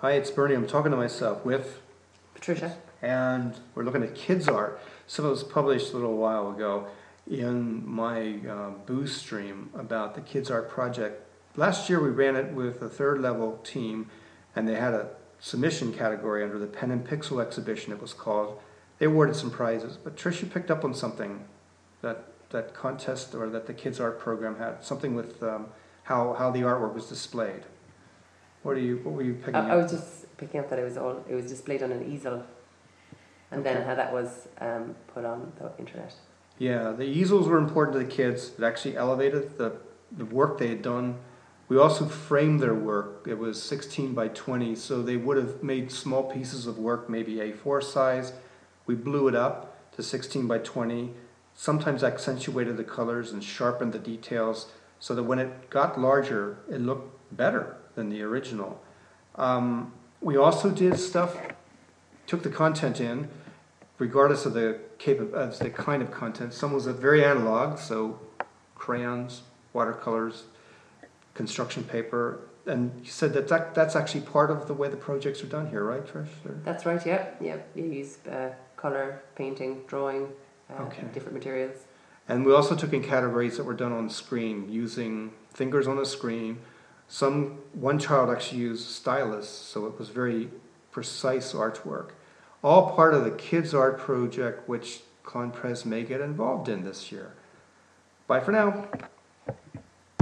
Hi, it's Bernie. I'm talking to myself with Patricia. and we're looking at kids art. Some of it was published a little while ago in my boost stream about the kids art project. Last year we ran it with a third level team, and they had a submission category under the Pen and Pixel exhibition, it was called. They awarded some prizes, but Trish, you picked up on something that contest, or that the kids art program had, something with how the artwork was displayed. What were you picking I up? was just picking up that it was displayed on an easel, and Okay. then how that was put on the internet. Yeah, the easels were important to the kids. It actually elevated the work they had done. We also framed their work. It was 16 by 20, so they would have made small pieces of work, maybe A4 size. We blew it up to 16 by 20, sometimes accentuated the colors and sharpened the details so that when it got larger, it looked better than the original. We also did stuff, took the content in, regardless of the kind of content. Some was very analog, so crayons, watercolors, construction paper. And you said that's actually part of the way the projects are done here, right, Trish? That's right. Yeah. You use color, painting, drawing, Okay. different materials. And we also took in categories that were done on the screen, using fingers on the screen. One child actually used stylus, so it was very precise artwork. All part of the Kids Art Project, which ConPres may get involved in this year. Bye for now.